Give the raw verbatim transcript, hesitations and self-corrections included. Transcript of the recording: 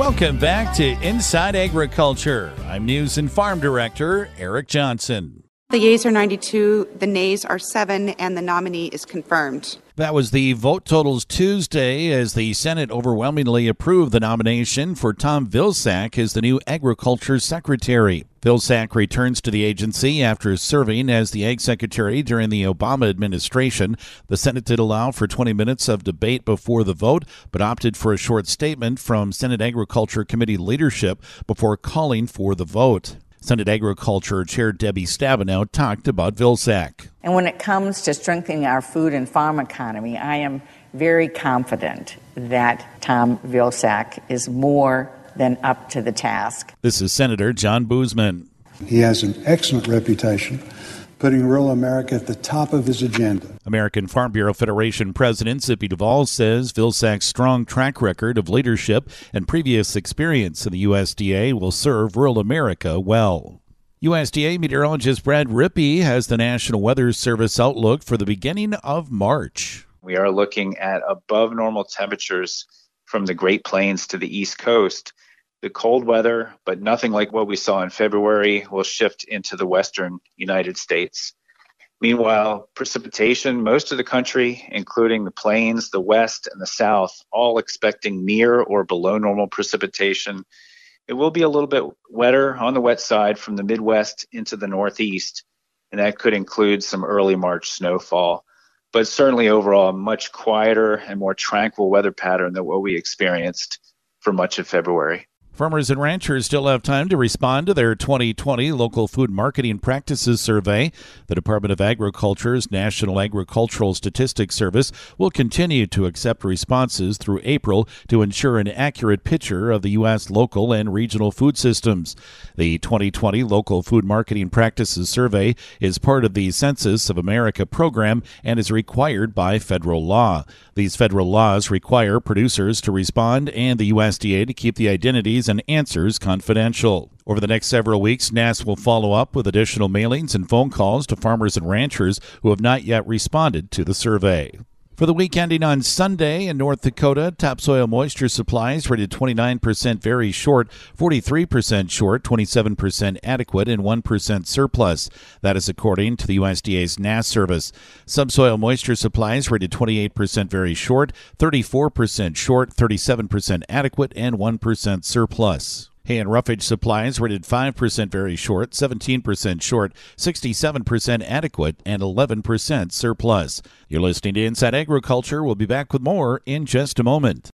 Welcome back to Inside Agriculture. I'm News and Farm Director Eric Johnson. The yeas are ninety-two, the nays are seven, and the nominee is confirmed. That was the vote totals Tuesday as the Senate overwhelmingly approved the nomination for Tom Vilsack as the new Agriculture Secretary. Vilsack returns to the agency after serving as the Ag Secretary during the Obama administration. The Senate did allow for twenty minutes of debate before the vote, but opted for a short statement from Senate Agriculture Committee leadership before calling for the vote. Senate Agriculture Chair Debbie Stabenow talked about Vilsack. And when it comes to strengthening our food and farm economy, I am very confident that Tom Vilsack is more than up to the task. This is Senator John Boozman. He has an excellent reputation, putting rural America at the top of his agenda. American Farm Bureau Federation President Zippy Duvall says Vilsack's strong track record of leadership and previous experience in the U S D A will serve rural America well. U S D A meteorologist Brad Rippey has the National Weather Service outlook for the beginning of March. We are looking at above normal temperatures from the Great Plains to the East Coast. The cold weather, but nothing like what we saw in February, will shift into the western United States. Meanwhile, precipitation, most of the country, including the plains, the west, and the south, all expecting near or below normal precipitation. It will be a little bit wetter on the wet side from the Midwest into the Northeast, and that could include some early March snowfall. But certainly overall, a much quieter and more tranquil weather pattern than what we experienced for much of February. Farmers and ranchers still have time to respond to their twenty twenty Local Food Marketing Practices Survey. The Department of Agriculture's National Agricultural Statistics Service will continue to accept responses through April to ensure an accurate picture of the U S local and regional food systems. The twenty twenty Local Food Marketing Practices Survey is part of the Census of America program and is required by federal law. These federal laws require producers to respond and the U S D A to keep the identities and answers confidential. Over the next several weeks, N A S will follow up with additional mailings and phone calls to farmers and ranchers who have not yet responded to the survey. For the week ending on Sunday in North Dakota, topsoil moisture supplies rated twenty-nine percent very short, forty-three percent short, twenty-seven percent adequate, and one percent surplus. That is according to the U S D A's N A S service. Subsoil moisture supplies rated twenty-eight percent very short, thirty-four percent short, thirty-seven percent adequate, and one percent surplus. Hay and roughage supplies rated five percent very short, seventeen percent short, sixty-seven percent adequate, and eleven percent surplus. You're listening to Inside Agriculture. We'll be back with more in just a moment.